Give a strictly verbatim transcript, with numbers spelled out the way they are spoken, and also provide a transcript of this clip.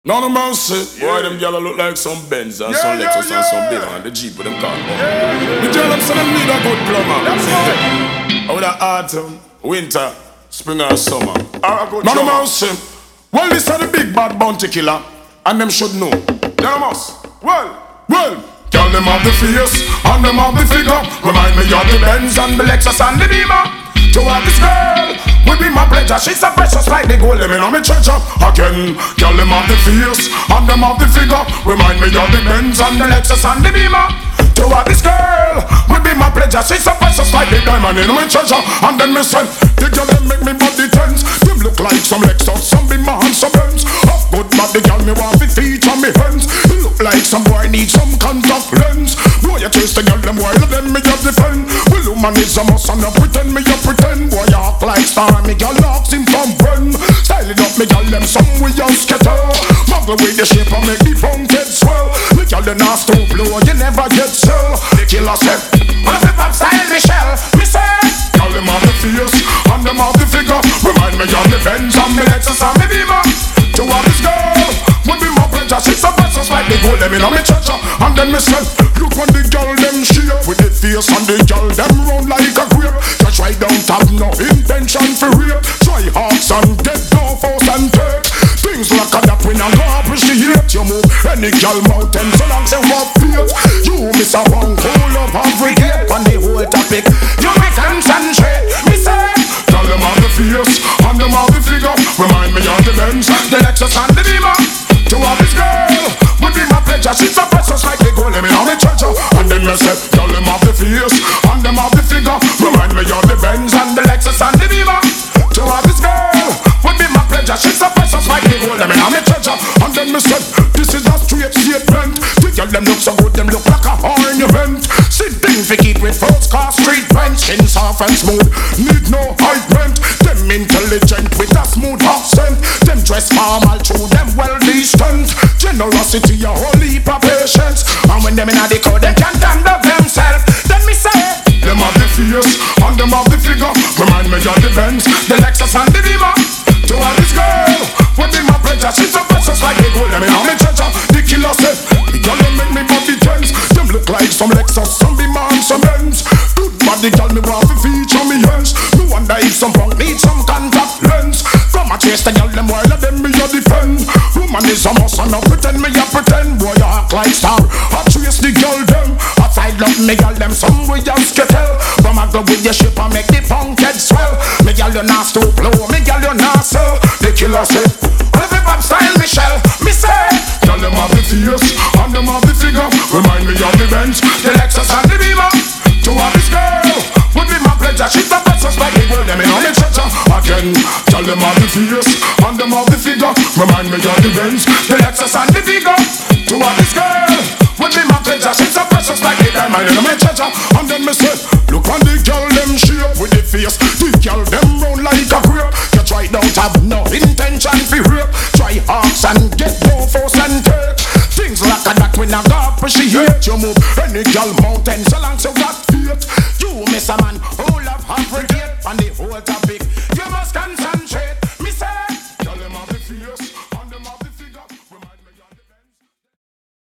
None of them say, boy, them gyal look like some Benz and Yeah, some yeah, Lexus and some yeah. big and the Jeep with them car. Yeah, yeah. The gyal them say them need a good plumber. That's right. Over the autumn, winter, spring or summer. Ah, good None of job. them say, well, this are the big bad bounty killer, and them should know. Anonymous. Well, Well, gyal them have the face and them have the figure. Remind me of the Benz and the Lexus and the Beamer. To have this girl will be my pleasure. She's so precious like the gold. Let me know me treasure. Again, gyal them have the face and them have the figure. Remind me of the Benz and the Lexus and the Beamer. To have this girl will be my pleasure. She's so precious like the diamond in my treasure. And then me say, the girl them make me body tense. Them look like some Lexus, some Beamer and some Benz. Of good body girl me want to feature me hands. It look like some boy need some contact lens. Boy you chase the girl them while then me just defend. Well woman is a must and I pretend me a pretend. Boy you act like star me girl locks him from friend. Style it up me girl them some we just scatter. Muggle with the shape and make the funk get swell. Me girl them not stop low you never get sell. The killer said, what if I'm style Michelle? Me say, girl them have the face and them have the figure. Remind me of the Benz and me Lexus and me Beamer. To have this girl would be my pleasure. She's so precious like the gold them in me treasure. And then me say, look when the girl them shape with the face and the girl them round like a grape. Just right don't have no intention for rape. Try hearts and get no force and take. Things like a that when I go appreciate. You move any girl mountain so long say what fate. You miss a one cool of every gate. On the whole topic you make concentrate. Me say, girl them have the face and them have the figure. Remind me of the Benz, the Lexus and the Beamer. To have this girl would be my pleasure. She's so precious like the gold. Let me know me treasure. And then me say, girl them have the face and them have the figure. Remind me of the Benz and the Lexus and the Beamer. To have this girl would be my pleasure. She's so precious like the gold. Let me know me treasure. And then me say, this is a straight statement. The girl them look so good, them look like a horn event. Sit down fi keep with first car street rent. Skin soft and smooth, need no ointment. Them intelligent with a smooth accent. Them dress formal true, them well decent. Generosity a whole heap of patience. And when them inna the crowd, them can't handle themselves. Then me say, them have the face and them have the figure. Remind me of the Benz, the Lexus and the Beamer. To have this girl would be my pleasure. She's so precious like the gold. Let me know me treasure. The killer said, the girl them make me body tense. Them look like some Lexus, some Beamer and some Benz. Good body girl me want to feature me hands. No wonder if some punk need some contact lens. Come and chase the girl them while them me a defend. Woman is a must and I pretend me a pretend. Boy you act like star. I chase the girl them. Outside love me girl them some we just get tell. From a go with your ship and make the punk head swell. Me girl you not stoop low, me girl you not sell. The killer say, every pop style Michelle. Me say, girl them have the face and them have the figure. Remind me of the Benz, the Lexus and the Beamer. To have this girl would be my pleasure. She's the precious like the gold. Let me know me treasure. Again, girl them have the face and them have the figure. Remind me of the Benz, the Lexus and the Beamer. To have this girl would be my pleasure. She's so precious like the diamond in my treasure. And then me say, look on the girl them shape with the face. The girl them round like a grape. You try don't have no intention for rape. Try hearts and get no force and take. Things like a that when I go appreciate. You move any girl mountain so long so got faith. You miss a man who love half regret. On the whole topic you must concentrate.